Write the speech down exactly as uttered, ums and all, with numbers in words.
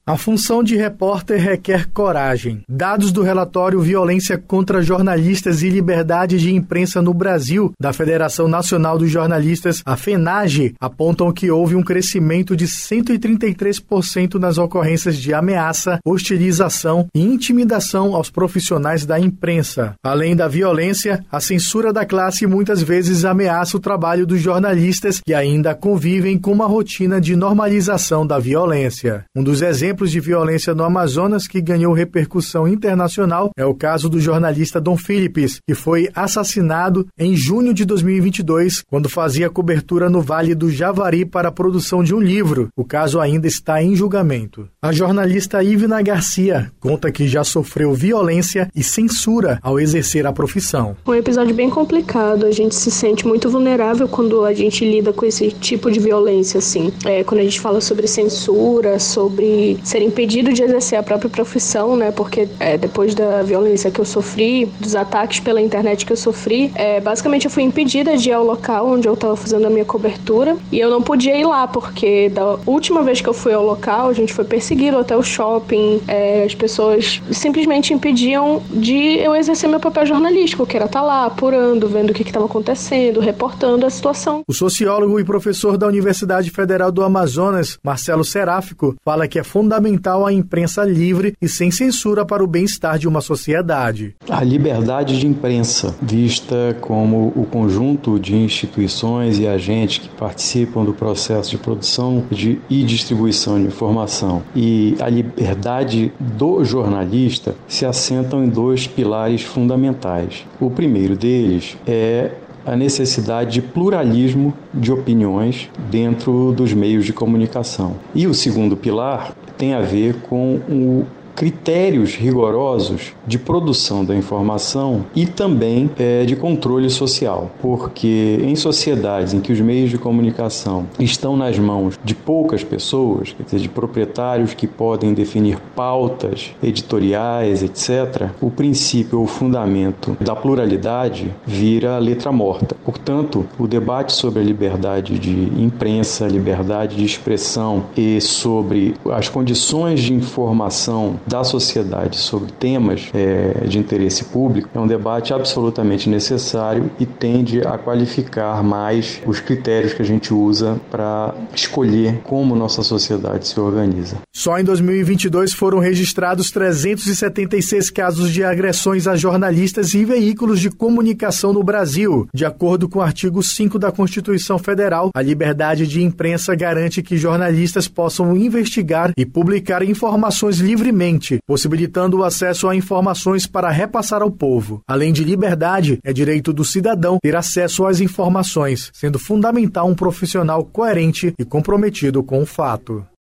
A função de repórter requer coragem. Dados do relatório Violência contra Jornalistas e Liberdade de Imprensa no Brasil, da Federação Nacional dos Jornalistas, a FENAGE, apontam que houve um crescimento de cento e trinta e três por cento nas ocorrências de ameaça, hostilização e intimidação aos profissionais da imprensa. Além da violência, a censura da classe muitas vezes ameaça o trabalho dos jornalistas que ainda convivem com uma rotina de normalização da violência. Um dos exemplos Exemplos de violência no Amazonas que ganhou repercussão internacional é o caso do jornalista Dom Philips, que foi assassinado em junho de dois mil e vinte e dois, quando fazia cobertura no Vale do Javari para a produção de um livro. O caso ainda está em julgamento. A jornalista Ivna Garcia conta que já sofreu violência e censura ao exercer a profissão. É um episódio bem complicado, a gente se sente muito vulnerável quando a gente lida com esse tipo de violência, assim. É, quando a gente fala sobre censura, sobre ser impedido de exercer a própria profissão, né? Porque é, depois da violência que eu sofri, dos ataques pela internet que eu sofri, é, basicamente eu fui impedida de ir ao local onde eu estava fazendo a minha cobertura e eu não podia ir lá, porque da última vez que eu fui ao local, a gente foi perseguido até o shopping, é, as pessoas simplesmente impediam de eu exercer meu papel jornalístico, que era estar lá apurando, vendo o que estava acontecendo, reportando a situação. O sociólogo e professor da Universidade Federal do Amazonas, Marcelo Seráfico, fala que é fundamental fundamental a imprensa livre e sem censura para o bem-estar de uma sociedade. A liberdade de imprensa, vista como o conjunto de instituições e agentes que participam do processo de produção de, e distribuição de informação, e a liberdade do jornalista se assentam em dois pilares fundamentais. O primeiro deles é a necessidade de pluralismo de opiniões dentro dos meios de comunicação. E o segundo pilar tem a ver com o critérios rigorosos de produção da informação e também é, de controle social, porque em sociedades em que os meios de comunicação estão nas mãos de poucas pessoas, quer dizer, de proprietários que podem definir pautas editoriais, etcétera, o princípio ou fundamento da pluralidade vira letra morta. Portanto, o debate sobre a liberdade de imprensa, liberdade de expressão e sobre as condições de informação da sociedade sobre temas é, de interesse público é um debate absolutamente necessário e tende a qualificar mais os critérios que a gente usa para escolher como nossa sociedade se organiza. Só em dois mil e vinte e dois foram registrados trezentos e setenta e seis casos de agressões a jornalistas e veículos de comunicação no Brasil. De acordo com o artigo cinco da Constituição Federal, a liberdade de imprensa garante que jornalistas possam investigar e publicar informações livremente, possibilitando o acesso a informações para repassar ao povo. Além de liberdade, é direito do cidadão ter acesso às informações, sendo fundamental um profissional coerente e comprometido com o fato.